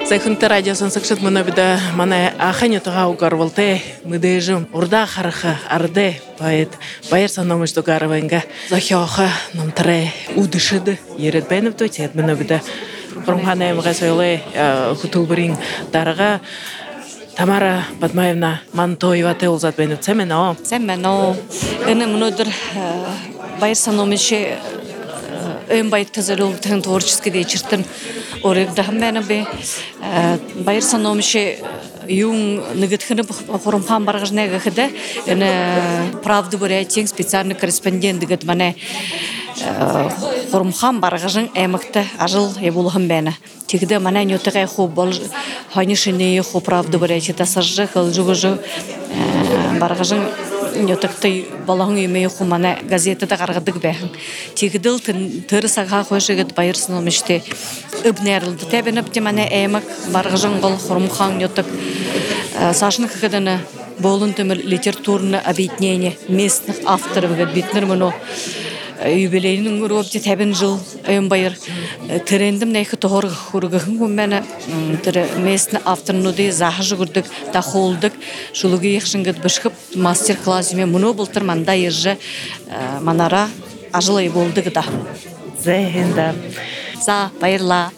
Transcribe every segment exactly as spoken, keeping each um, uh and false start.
Зайхунта радиосын сықшыт мұны біді мана аханю тұға угар волте мүдежім урда харыха арды поэт байыр саномыш дугаровенга захиоха намтаре удышыды ерет бәніп төтет мұны біді құрымхана емға сөйле хутулбырин дарыға Тамара Бадмаевна Мантоева теулзат бәніп сәмен о? Сәмен о. Үні мұнудыр байыр саномышы ön bayıt tazarılığın tворческий вечертен орек дахмена бе байыр саномышы юн нигетхны хорумхан баргажнега хде эне правду бурятин специальный корреспондент дигет мане хорумхан баргажын эмекте ажыл ебулхын бена тигде мане нютыгай ху бол ханишыне ху правду бурятин тасажы кылжугужу баргажын нютыкты балаң емей ху мане газетада каргадык бе тигдил тыр сага хошыгет байыр саномышты ыбнерилди тебенеп мане эмек баргажын гол хорумхан нютык Сашных хадана болунтым литературное объединение местных авторов битнер моно юбилейный уровень табин жил байыр трендим нехи тохор хургахын гумена местный автор нуды захажы гурдык тахолдык шулуги яхшынгыт бышкып мастер-классыме моно болтыр манда ержи манара ажылай болдык да Зехенда за байырла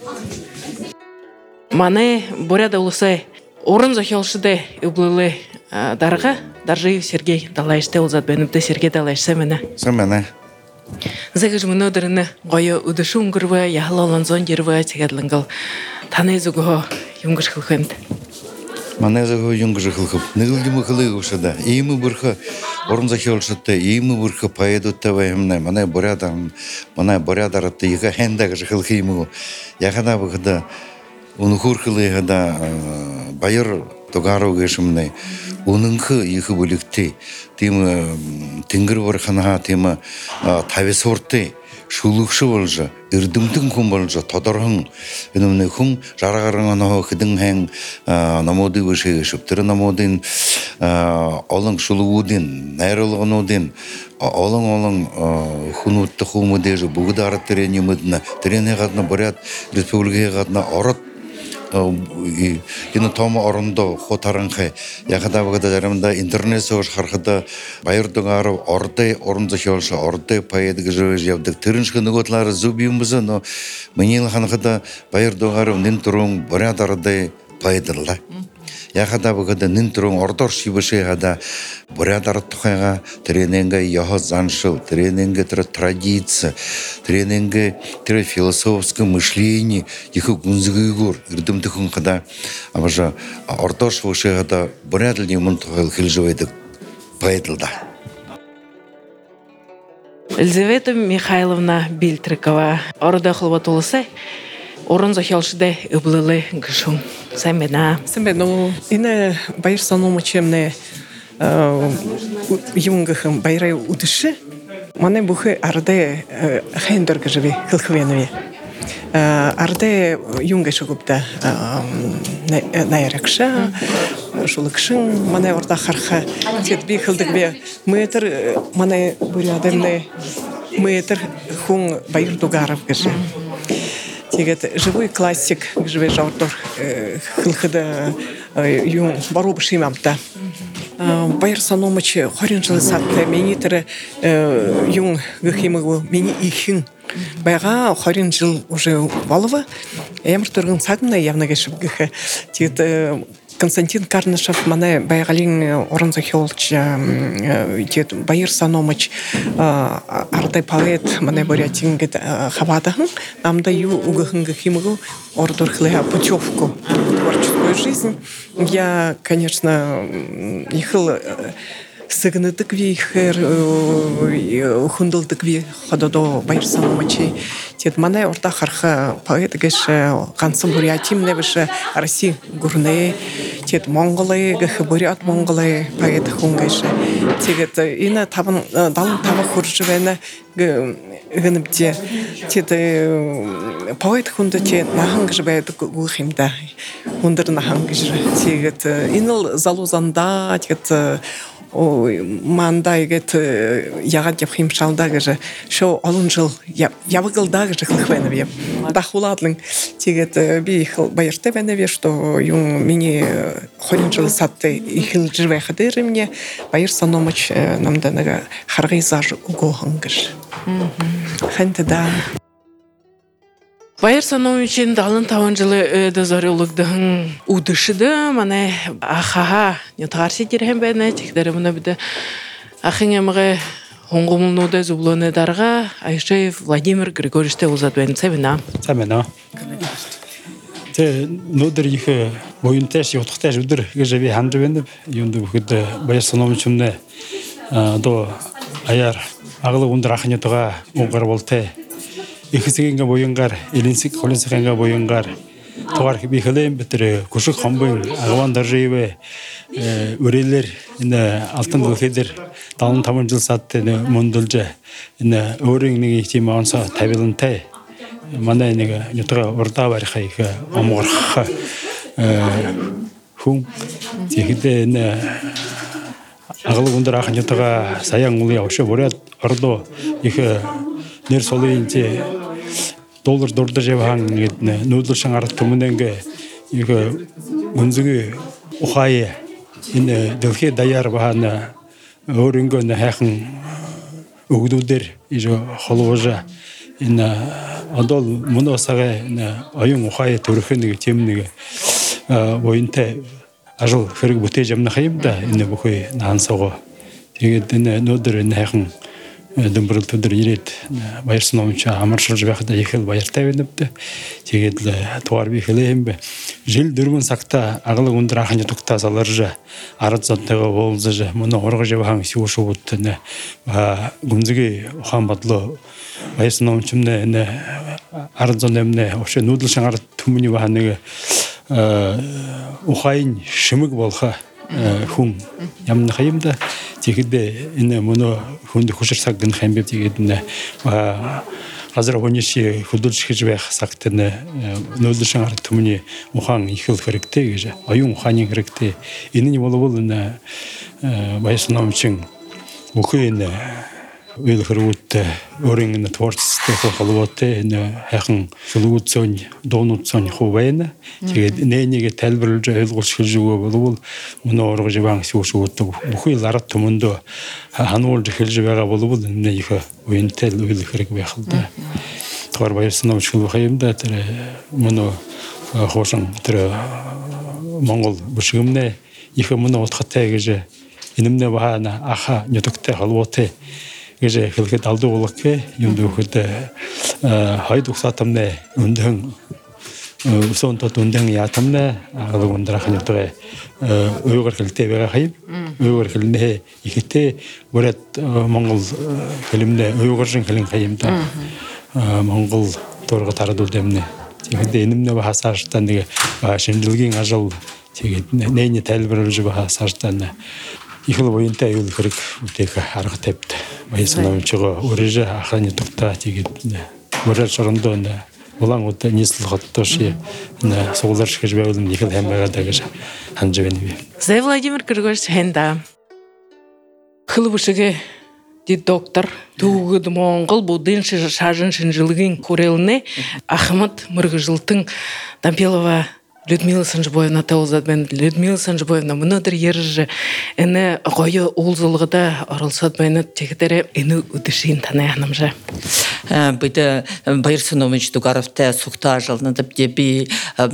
Мане буряда улысы Орын захелшыды үблілі дарға, Даржиев Сергей Далайшты олзат бәніпті Сергей Далайш сәмені. Сәмені. Зәгіж мұны өдіріні ғойы үдішу ұңғырвы, яғылы олан зон дерві тегедліңгіл таны зүгі юңғыш қылқымды. Мане зүгі юңғыш қылқып. Нығылдымы қылы ұшыда. Иймі бұрқы орын захелшыды, иймі бұрқы пайедутты вайымны. Мане борядарытты, егі хендегі қылқы иймі. Яғада бұғыда Оны хурхылыгада байыр тогару гешимне оныңхы ихы бүлікті тем теңгір барханаға тема тавесорты шулукшы болжа үрдімтің күн болжа тодорхың өнімне күн жарағарыңаны хыдың хэң намоды өше гешіптірі намодын олың шулуудын найрылығынудын олың-олың хүнутты құмы дежі бұғыда арат тірені мүдіні тірене ғадына барят республикаға ғадына орат Ины тома орындо хотарынхай. Яхада бұғыда жарымда интернет соғыш қарқыда байырдың арып орды орынды шолшы, орды пайедігі жөз явдық. Түріншкі нүготлары зубиымызы, но менен қанқыда байырдың арып нин тұруң бұряд арыдай пайеділі. Яхада бұғыда нин тұруң ордор шибыши ғада бұряд арыттықайға тренинга яғы заншыл, тренинга түрі традиция, тренинга түрі философское мышление, ехі күнзігі ғыр, үрдімді күн қада, амажа ордор шибыши ғада бұрядылы мұн тұғыл хілжівайдық пайеділді. Елизавета Михайловна Бильтрикова, орда қылбатулысы, Орын захелшыды үблілі гүшін. Сәмена. Сәмена. Ине байыр саномычемне юнгахым байрай удышы. Мане бұхы арды хайндор гыжыве, қылқывенуе. Арды юнгашы күпті найракша, шулықшын. Мане орда қарқа тетбей қылдық бе. Мэтр, мане бұрядымны мэтр хуң байыр дугаров гыжы. Тегет живой классик, живой жаутор, хылхыда юн бару бшимамта. Байыр саномычы хорин жылы сатты менитері юн гыхимығу мені ихин. Байға хорин жыл уже валывы, әмір тұрғын садына явна кешіп гыхы. Тегет Константин Карнышев мане байгалин орын захелч тет байыр саномыч ардай поэт мане борятингет хавадахын намда ю угахын гахимгу ордор хлея путевку творческую жизнь. Я, конечно, ехал сыгнытык вейхер хундылдык вей хододо байыр саномычы тет мане орта харха поэт геше гансын бурятим небеше Россия гурне тет монголы гахы бурят монголы поэт хунгеше тегет ина табын далын табы хуржывена гыныбде тет поэт хунды те нахангыжы бәйді гухимда хундыр нахангыжы тегет иныл залузанда тегет Ой, мандай гет ягат япхим шалдагы же, шо алын жыл ябыгылдагы же хлыхвенов еп. Дахуладлың тегет би хил байырты веневе, что юн мини хоринжыл сатты ихил живе хадыры мне, байыр саномыч намда нага харгайзаж угохангыш. Хэнты да. Байыр Сановичин далын таван жылы дозорюлыгдың удышыды, мане ахаха нетарси дирхем бәне, текдері мұна біді ахын емігі оңғымылнуды зублоны дарға Айшеев Владимир Григорьевич те ұлзат бәні сәбіна. Сәбіна. Те нудыр ехі бойын тәш, еқтық тәш үдір гежеве ханжы бәніп, юнды бүкіді Байыр Сановичімні до аяр ағылы ұндар ахын етіға оңғар болты. Ихсигинга боюнгар, элинсик холинсигинга боюнгар. Туар бихелем битре кушук хамбын агван даржеве өрелер ине алтын дылхедер талын тамын жыл сатты мундулжа ине өреңнеги тиманса табилынтай мана неге нютра орта бар хайка аморха хум тегиде ине агылы ундар ахын ютага саяң улы ошо борят ордо ихе нер солыйынче доллар дорда жеваң нудл шаңар төмөненге иге үнзүгү ухае ине дэлхе даяр бахана өрөнгө нахын өгдүдер ижо холовожа ине адол муносага ине аюн ухае төрөхөнүгү темнүгү боюнта ажыл хэрэг бүтэ жамна хайымда ине бухой наансого тэгээд ине нудр нахын дымбырыл төдір ерет Байыр Сановича амаршыл жібәқіда ехел байырта беніпті. Тегедлі туар бекелі ембі. Жел дүрмін сақта ағылы өндір ақын етукта залар жа. Арат заттығы болзы жа. Мұны орғы жебақан сеушу бұттыны. Гүмзіге ұқан батлы Байыр Сановичімні арат зонемні ошы нудыл шаңар түміні бағанығы ұқайын шымық болға хум ямны хайымда тегеде ине мұны хүнді хүшір сақын хайымбеп тегедіне қазір онеші хүділші жібәқ сақтыны нөлді шаңар түміне ұқан ихыл керекте аюн ұқанын керекте инені болы бол Байыр Сановичің ұқы Öyle kırıvıttı, öğrenini tvartsızdı, kalıvattı, yakın şuluğutsun, donutsun, huvayını. Çünkü neyine telbirlice, öyle şılcığı bolu, bunu oraya jibang şuşuvuttu. Bu yıllar tümünde hanolcu şılcığı bolu, ne yıkı oyun tel öyle kırık bekildi. Tvar Bayır Sınavı şılvayımda, bunu hoşun, Mongol büşümne, yıkı bunu otqattı gece, inimne bahana, aha, nötükte kalıvattı. Gece kılgıt aldı olakı, yundu kıdı hayduq satamne ündüğün son tot ündüğün yatamne ağlı undırakın yutuğu Uygur kılgıte vega kayıp, Uygur kılgıte ikite buret Mongol kılımne Uygur'ın kılın kayımda Mongol torgu taradul demne. Tegide enimne baha sarıştan dege şendilgin ajal neyne telbirülücü baha sarıştan Ихыл бойынта үйіл кірік өтекі арғы тепті. Байыр Сановичіға өрежі ақаны тұқта тегет. Өрер шығынды оны олаң өтті несіл қотты ше. Соғылар шықжы бәуілім екіл әмбәғадағы ханжы бәнебе. Зай Владимир Григорьевич хэнда. Хылыбышығы ди доктор туғыды моңғыл бұдын шажын шынжылығын көреліне Ахмат Мырғыжылтың Дампелова Людмила Санжыбоевна тәуылзад бән Людмила Санжыбоевна мұнадыр еріжі әні ғойы олзылғыда орылсад бәні тегдері әні үдішін танайаным жа. Бүйді Байыр Санович Дугаровта сұқта жалынадып дебі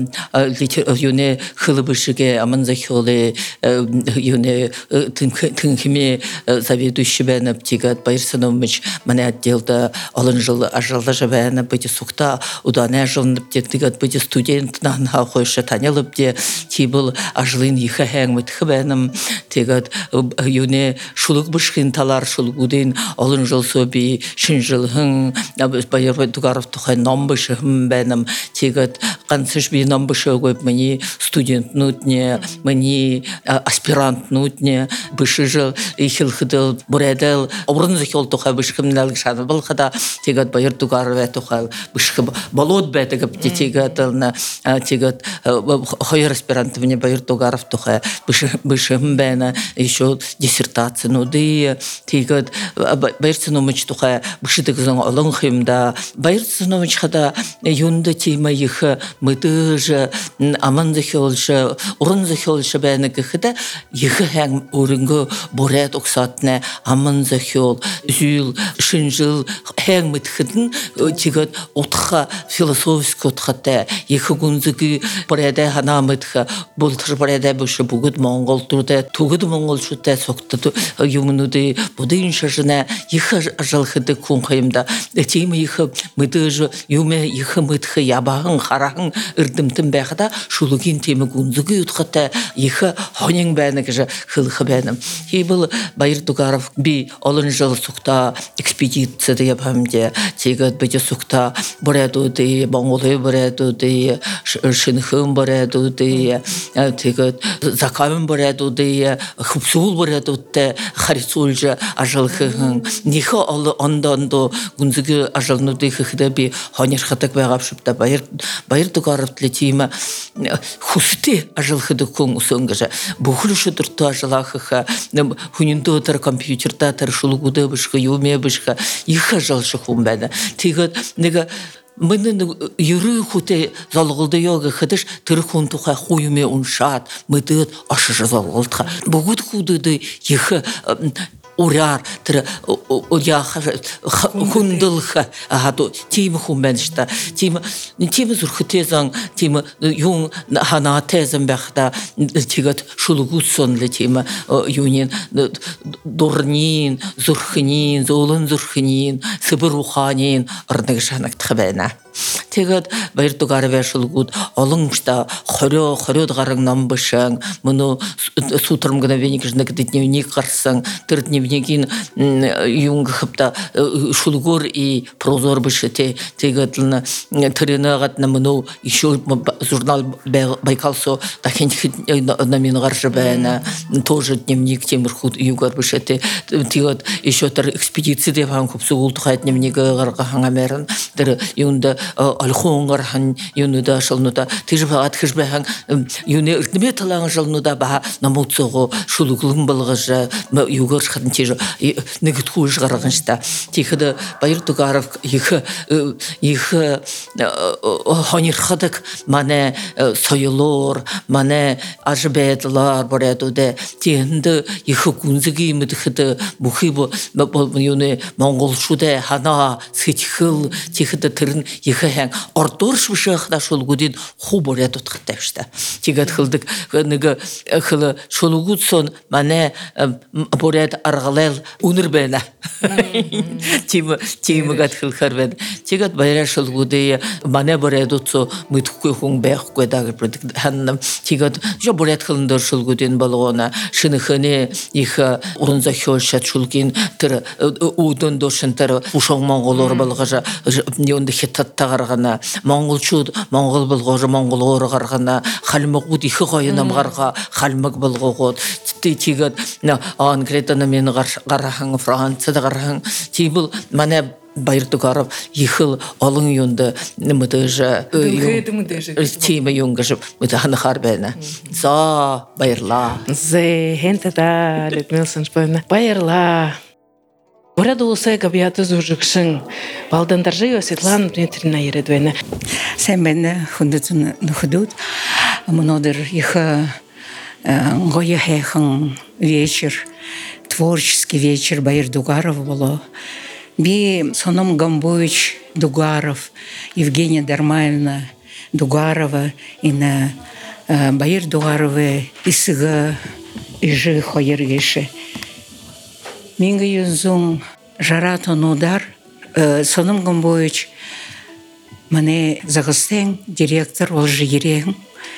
юне хылыбышыге аманза хёлы юне тыңхиме заведующий бәніп тегад Байыр Санович мәне отделда алын жыл ажалда жа бәні бүйді сұқта уданы ажалынып тегдігад бүйді студент нағынға қойшы танялып де тибыл ажылын ехі әңмет хыбәнім тегад юне шулық бұшқын талар шулық удын алын жыл соби шын жылғын Байыр Дугаров тухай номбышым бәнім тегат қансыш би номбышы көп мені студент нутне мені аспирант нутне бышы жыл ихил хыдыл бұредел обрын зөхел тухай бышқымнал шаны бұлқада тегат Байыр Дугаров тухай бышқы болот бәтігіп тегат тегат хойыр аспирант мне Байыр Дугаров тухай бышым бәні еще диссертация нуды тегат Байыр Санович тухай бышытық зың олың хымда Байыр Санович хада юнда тема их мытыжы аман захиолшы урын захиолшы бәні кіхіді егі әң өрінгі борет оқсатына аман захиол зүйіл шынжыл әң мытхыдын тегіт отқа философиск отқаты егі күнзігі бұрәді хана мытхы бұлтыр бұрәді бүші бүгід моңғол тұрды тугыд моңғол шүтті соқты юмынуды бұдың шажына егі жылхыды күн қайымда теймі егі мытыжы юме егі мытхы ябағын қарағын үрдімтін бәқіда шулығын темі күнзігі ұтқаты егі хонен бәні кіжі қылқы бәнім. Хей бұл Байыр Дугаров би олын жыл сұқта экспедицияды ябамде тегіт біде сұқта бұрадуды, Монголы бұрадуды, Шынхын бұрадуды, тегіт Закамын бұрадуды, Хупсул бұрадуды, Харисулжы ажылқығын. Нехі олы онда-онда күнзігі ажылнуды қықыда би хонер қытық бәғап шыпта Байыр Дугаров тілетеймі хусты ажылқыды күн ұсыңғыжы. Бұқылы шыдырты ажылақыға, хүнінді отыр компьютерда тыр шылғуды бішкі, юме бішкі, иқы ажылшы құн бәді. Тегіт, неге Мынын юры хуте залғылды йога хыдыш тыры хунтуха хуюме уншат, мыдыд ашыжы залғылдыға. Бұғыд худыды ехы уряр тыры уряха хундылха ахату тимы хумбеншта тимы тимы зурхытезан тимы юн хана тезен бәхта тигат шулгутсон ле тимы юнин дурнин зурхнин золын зурхнин сыбыруханин арнагшанак тхбена Тегат Байыр Дугаров шулгут олыңшта хорё хорёд гарыңнан бышың мұны сутрым гына веникжнак дневник қарсың тыр дневникин юнг хыпта шулгур и прозор бышыте тегатлна тырына гатна мұны еще журнал Байкалсо тахен на мен гаршы бәна тоже дневник темірхут югар бышыте тегат еще тыр экспедиция деп хан көп сугултуха дневнигі гарга хангамерін тыр юнда алхонгар хан юнуда шылнуда тижбаат хижбахан юне иртме талаң шылнуда ба намуцого шулуглым балгыжа югар хатын тиж негит хуж гарганшта тихда Байыр Дугаров их их ханир хадак мане сойлор мане ажбедлар боредуде тенде их күнзиги мидхиде бухибо юне монголшуде хана ситхил тихда тырын Ехәң ортурш бишәхдә шулгудин хуборят утхтәште. Тигәт хылдык неге хылы шулгудсон мане борят аргалел унырбена. Тима тима гат хыл харвен. Тигәт байра шулгуде мане борят утсо митхуй хун бэх куйдагы продукт ханнам. Тигәт жо борят хылындар шулгудин балгона шынхыне их урынза хөлшат шулгин тир удон дошынтар ушоң монголор балгыжа нёнде хитат тағарғана, Монголчуд, Монгол бұлғожы, Монгол оры қарғана, қалмық бұд иқы қойынам қарға, қалмық бұлғоғод, тегіт, Ангретаны мені қарахың, Францияда қарахың, тей бұл, мәне Байыр Дугаров ехыл олың юнды мұдыжы, теймі юнгыжып, мұды ханы қарбәні. За, Байырла. Зе, хенті да, Людмила Саншпойна. Байырла. Burada olsa gabiyatı zurjukşın. Baldandarjı Светлана Дмитриевна Ередвена. Sen beni hundutun hudut. Mnoder их гоехехан вечер, творческий вечер Байыр Дугаров было. Би Соном Гамбович Дугаров, Евгения Дармаевна Дугарова и на Байыр Дугаровы исыга ижи хойергеши. Минга юзун жаратон удар, Соном Гамбович мане загыстен директор олжы ерен.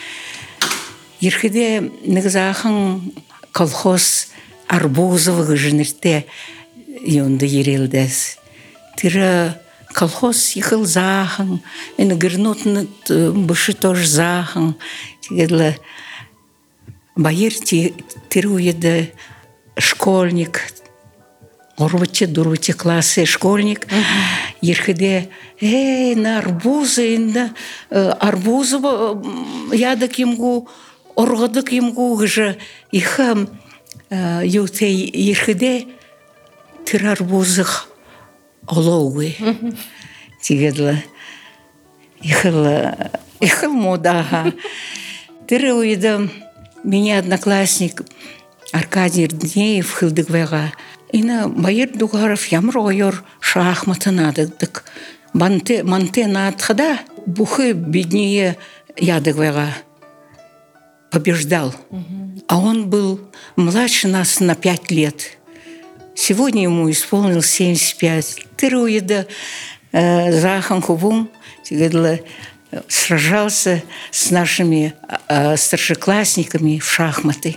Ерхиде негзахан колхоз Арбузовы жинерте юнды ерелдес. Тира колхоз ехал захан, и нагернут быши тоже захан. Тигедла Байыр тира уеда школьник, Орваче, дурваче классы школьник. Ерхиде, эй, на арбузы, на арбузы ядок имгу, оргадок имгу, гжа, иха юте ерхиде, тир арбузых олоуы. Тигедла, ихала Ихыл модаға. Тірі ойды меня одноклассник Аркадий Рднеев хылдыгвега. Ина Байыр Дугаров ямыр ойыр шахматын адыдык. Манте надхада бухы беднее ядыгвега побеждал. А он был младше нас на пять лет. Сегодня ему исполнилось семьдесят пять. Тірі ойды Захан Хубум сражался с нашими старшеклассниками в шахматы.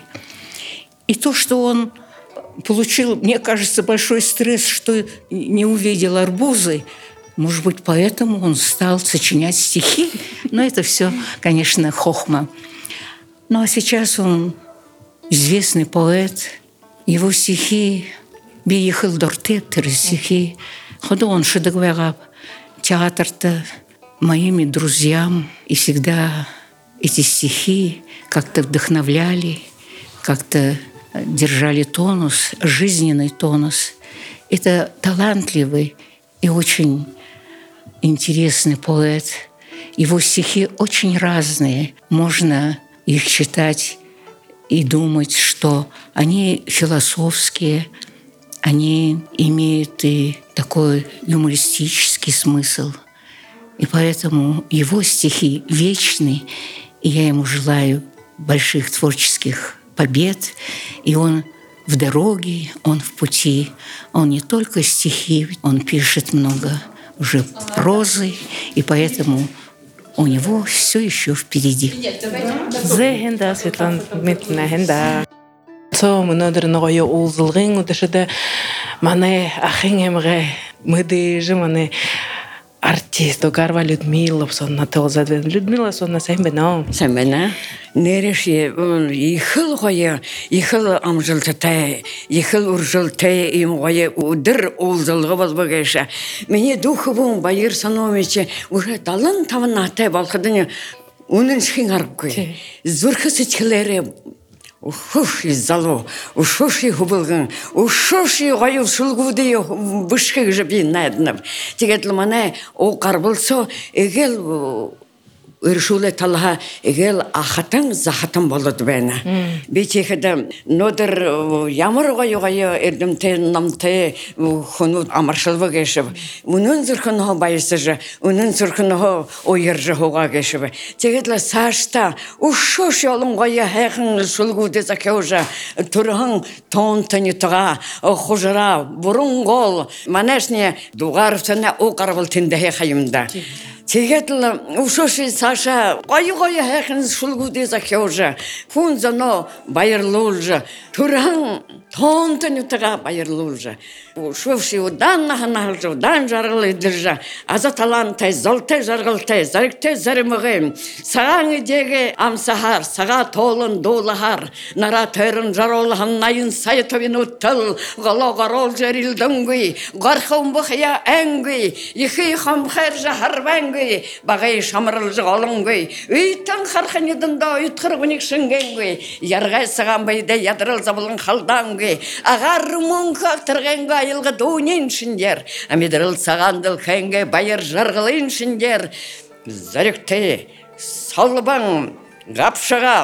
И то, что он получил, мне кажется, большой стресс, что не увидел арбузы, может быть, поэтому он стал сочинять стихи. Но это все, конечно, хохма. Ну а сейчас он известный поэт. Его стихи «Бейхил дортеттер» стихи. Ходу он шедагвегаб театр-то моими друзьям. И всегда эти стихи как-то вдохновляли, как-то держали тонус, жизненный тонус. Это талантливый и очень интересный поэт. Его стихи очень разные. Можно их читать и думать, что они философские, они имеют и такой юмористический смысл. И поэтому его стихи вечны, и я ему желаю больших творческих побед. И он в дороге, он в пути. Он не только стихи, он пишет много уже прозы, и поэтому у него все еще впереди. Зехенда, Светлана Дмитриевна, хенда. Со мнодер ногое улзылгын, удашыда мане ахингемге мыдыжы мане артист Огарва Людмила, сонна толзадвен. Людмила, сонна сәмбена. Сәмбена. Нереше ихыл гое, ихыл амжылтытай, ихыл уржылтай им гое удыр улзылгы болбагайша. Мене духы бун Байыр Сановиче уже талан таванатай балқыдыны унын шхин аргы. Зурхы сычкілері Ушоши зало, ушоши хубылгын, ушоши гайыл шулгуды бышкы жабин найднып. Тегетлі мане о қарбылсо, егел үршулы талға, егел ахатың захатың болады бәйна. Бетекеді нодыр ямыр ғайы ғайы ердімте, намте, құну амаршылвы кешіп. Унын зұрқыны байысы жы, унын зұрқыны ойыржы хоға кешіп. Тегетлі сашта, ушош олың ғайы әқін шулгуды закеу жы, тұрғын тонтыны тұға, құжыра, бұрын ғол, манешне дуғарыптына о қарбыл тіндіге қайымда. Тегетлі ушоши Саша, ғайы-ғайы әқін шулгуды закеу жы, күн зано байырлыл жы, тұрғын тонтыны тұға байырлыл жы. Ушоши удан наханал жы, удан жарғыл едір жы, аза талантай, золтай жарғылтай, заріктай зарымығы, саған едегі амсахар, саға толын долығар, нара төрін жаролығын найын сайытовин ұттыл, ғалоғарол жерілдіңгі, ғарқын бұқия әңгі, ехи қамқар жы харбәңгі, бағай шамырыл жы ғалыңғы, үйтін қарқын едінді үйтқырғынық шынгенгі, ярғай саған байды ядырыл забылын қалдаңғы, ағар мұңқы ақтырғанға айылғы дуынен шындер, әмедіріл сағандыл кәңге байыр жарғылын шындер, заректе, салыбаң, ғапшыға,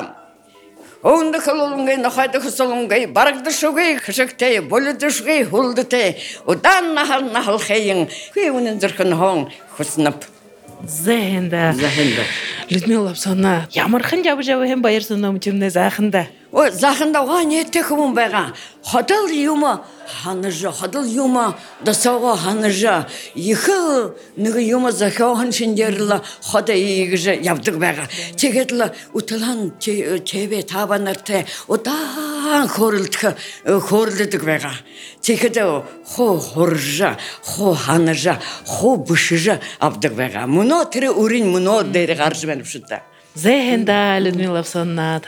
оңды қылылыңғай, нұқайды қысылыңғай, барықты шуғай, кішіктей, болыды шуғай, хулдыте, одан нахал-нахал қайың, күй өнін зіркін хоң, құсынып. Зехенда. Зехенда. Людмила, сонна, ямырқын жабы-жабы хем Байыр Сановичімне захында. О, захында оға нетті күмін байға. Хадыл юма, ханыжа, хадыл юма, дасауға ханыжа. Ехі нүгі юма захауған шындерілі хада егіжі явдық байға. Тегетлі ұтылан чебе табанырты, одан қорылдық, қорылдық байға. Тегеті хо хоржа, хо ханыжа, хо бұшыжа абдық байға. Мұно түрі үрін, мұно дәрі қаржы бәніп шыдда. Зехенда, Людмила, сонна.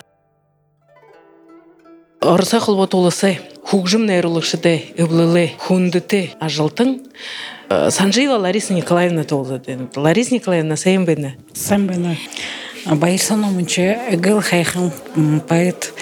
Орса қылба толысы, хугжым нейролықшыды, өблілі, хундыты ажылтың. Санжила Лариса Николаевна толзады. Лариса Николаевна, сәйін бәді? Сәйін бәді. Байыр Сановиче әгіл қайқын поэт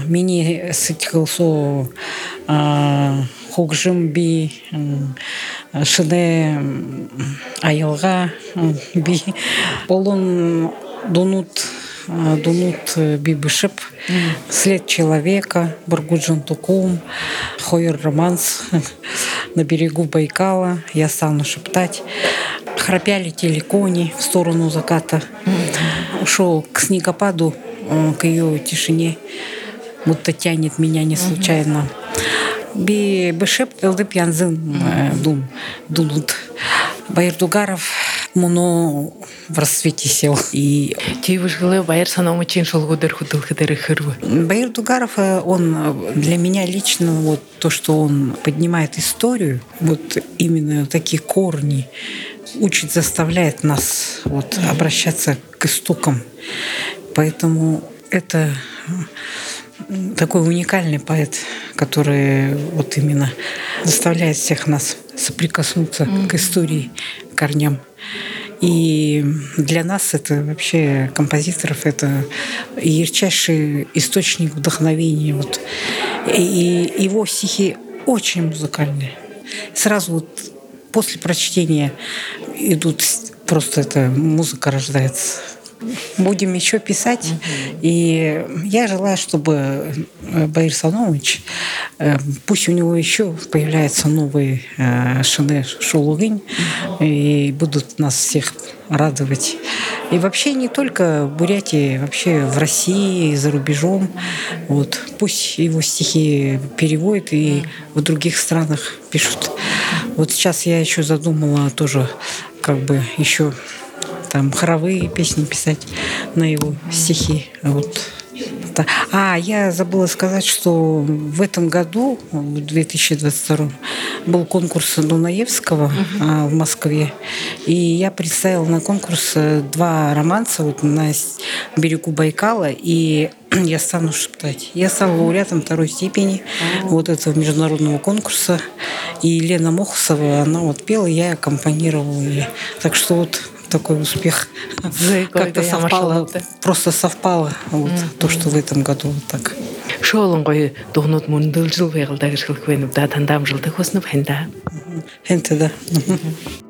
мені сытқыл со хугжым би шыне айылға би олон дунут дунут би бышып след человека Баргуджин Тукум Хойер романс на берегу Байкала я стану шептать. Храпяли телекони в сторону заката. Ушел к снегопаду, к ее тишине, будто тянет меня не случайно. Би бышеп элдып янзын дум дунут. Байырдугаров муно в рассвете сел. И Тивышгылы Байыр Санамычин шолгудыр худылхыдыры хырвы. Байырдугаров, он для меня лично вот то, что он поднимает историю, вот именно такие корни, учит, заставляет нас вот обращаться к истокам. Поэтому это такой уникальный поэт, который вот именно заставляет всех нас соприкоснуться mm-hmm. к истории, к корням. И для нас это вообще, композиторов, это ярчайший источник вдохновения. Вот. И его стихи очень музыкальные. Сразу вот после прочтения идут, просто эта музыка рождается. Будем еще писать. Mm-hmm. И я желаю, чтобы Баир Саномович, пусть у него еще появляются новые шыны шулугынь, mm-hmm. и будут нас всех радовать. И вообще не только в Бурятии, вообще в России, за рубежом. Вот. Пусть его стихи переводят и в других странах пишут. Вот сейчас я еще задумала тоже как бы еще там хоровые песни писать на его стихи. Вот. А, я забыла сказать, что в этом году, в две тысячи двадцать втором, был конкурс Дунаевского uh-huh. в Москве. И я представила на конкурс два романса вот на берегу Байкала. И я стану шептать. Я стала лауреатом второй степени uh-huh. вот этого международного конкурса. И Лена Мохусова, она вот пела, я аккомпанировала ей. Так что вот такой успех как-то совпало, просто совпало вот, mm-hmm. то, что в этом году вот так. Шолон гой дохнот мундыл жыл вегылдагы шылквенуп да тандам жылды хоснуп хенда. Хенте да.